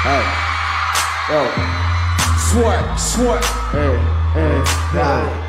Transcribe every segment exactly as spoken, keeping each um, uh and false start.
Hey, yo, sweat, sweat, hey, hey, hey.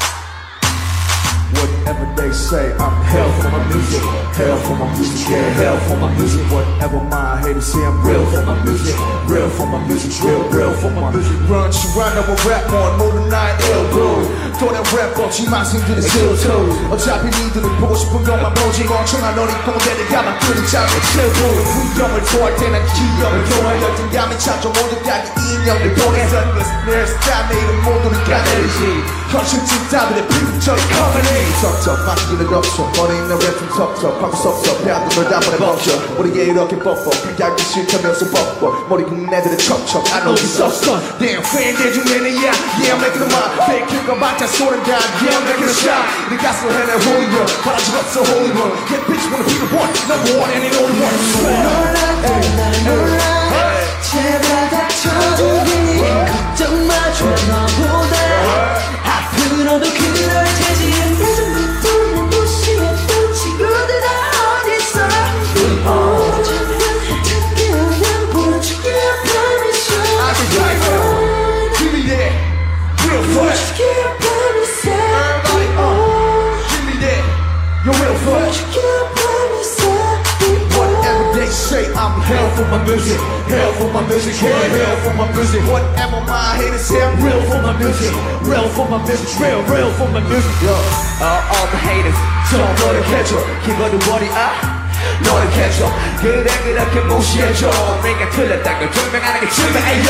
Whatever they say, I'm hell for my music, hell for my music, yeah, hell for my music. Whatever my haters say, I'm real for my music, real for my music, real, real for my music. Run, she run up a rap on more than nine elbows. Throw that rap up, she might seem to the steel toes. 어차피 니들은 보고 싶은 것만 보지 멍청한 너네 꼰대들 가만 끄는 잡을 채우고 위험을 토할 때난 기염을 좋아해 열등감이 찾죠 모두 다 인형을 통해 Sunless, 내 스타일 내 이름 모두는 가내리지 현실집 답이래 피부처리 커머니 섭섭 막기는 없어 머리 있는 랩좀 섭섭 방구 섭섭 배안도 널 다번에 멈춰 우리게 이렇게 뻑뻑 그냥 싫다면서 뻑뻑 머리 긁는 애들은 척척 I know you 섭섭 Damn 팬들 중에는 yeah yeah I'm making a mark fake 킬과 맞자 소름 다 yeah I'm making a shot 네 가슴을 해내 holy one 바라지 없어 holy one Yeah bitch wanna be the one number one and it only one 놀라도 날 놀라 제발 닥쳐주기니 걱정 마줘 너보다 앞으로도 그럴 테지 예전부터 난 무시했던 친구들 다 어딨어 어쩌면 특별한 보여줄게 promise you I can try it Give me that real fun 보여줄게 promise you Everybody uh Give me that Your real fun 보여줄게 promise you Whatever they say, I'm hell for my music, hell for my music, yeah, hell for my music. Whatever my haters say, I'm real for my music, real for my music, real, real for my music. Yo, uh, all the haters, don't know the catcher, keep on the body up. 너를 catch up, 그래 그렇게 무시해줘. 내가 틀렸다는 걸 증명하는 게 증명해요.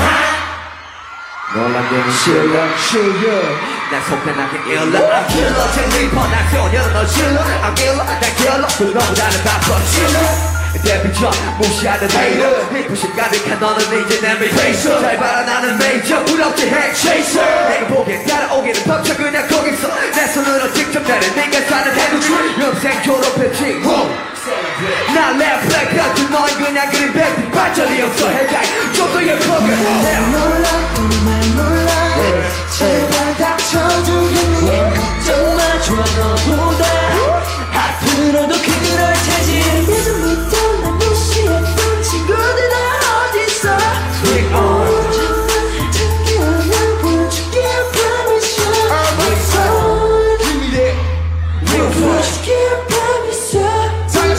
놀란게는 싫어, 싫어. 난 속편하게 일러. I'm killer, 쟁리퍼 난 소녀는 널 질러. I'm killer, 난 killer, 그거보다는 바꿔 질러. 데뷔전 무시하는 hater 힙부심 가득한 너는 이제 내 replacer 잘 봐라 나는 major 부럽지 핵 chaser 내가 보기엔 따라오기는 벅차 그냥 거기서 내 손으로 직접 나를 네가 사는 해두지 음색 졸업했지 난 랩 블랙 같은 너희 그냥 그린 백빛 반전이 없어 해자이 좀더 예쁘게 놀라 정말 놀라 제발 닥쳐주겠니 걱정 마줘 너보다 앞으로도 그럴 테지 예전부터 난 무시했던 친구들 다 어딨어 어쩌면 특별한 보여줄게 promise you Give me that real fun 보여줄게 promise you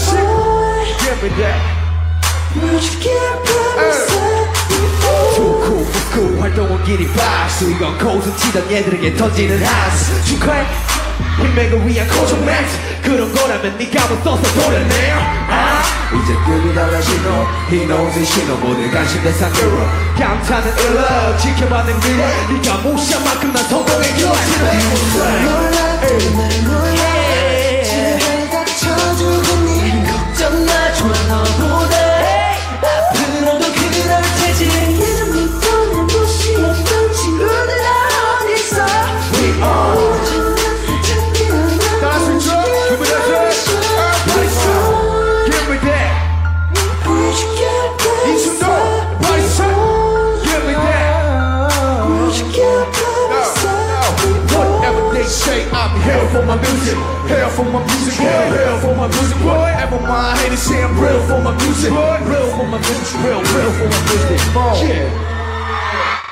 Give me that 보여줄게 promise you Too cool for cool 활동은 길이 박수 이건 코드 치던 얘들에게 던지는 한수 축하해 인맥을 위한 고정 멘트 그런 거라면 네가 한번 써서 도려내 아 이제 급이 달라진 너 He knows it 신호 모두 관심 대상 girl 감탄은 을러 지켜받는 그래 네가 무시한 만큼 난 성공의 길을 놀라 정말 놀라 제발 닥쳐주겠니 걱정 마줘 너보다 앞으로도 그럴 테지 예전부터 난 무시했던 친구들 다 어딨어 어쩌면 특별한 Give me that shit Everybody say Give me that 보여줄게 You should know Everybody say Give me that 보여줄게 promise Whatever they say, I'm hell for my music, hell for my music, yeah, hell for my music. Whatever my haters say, I'm real for my music, real for my music, real, real for my music. Yeah.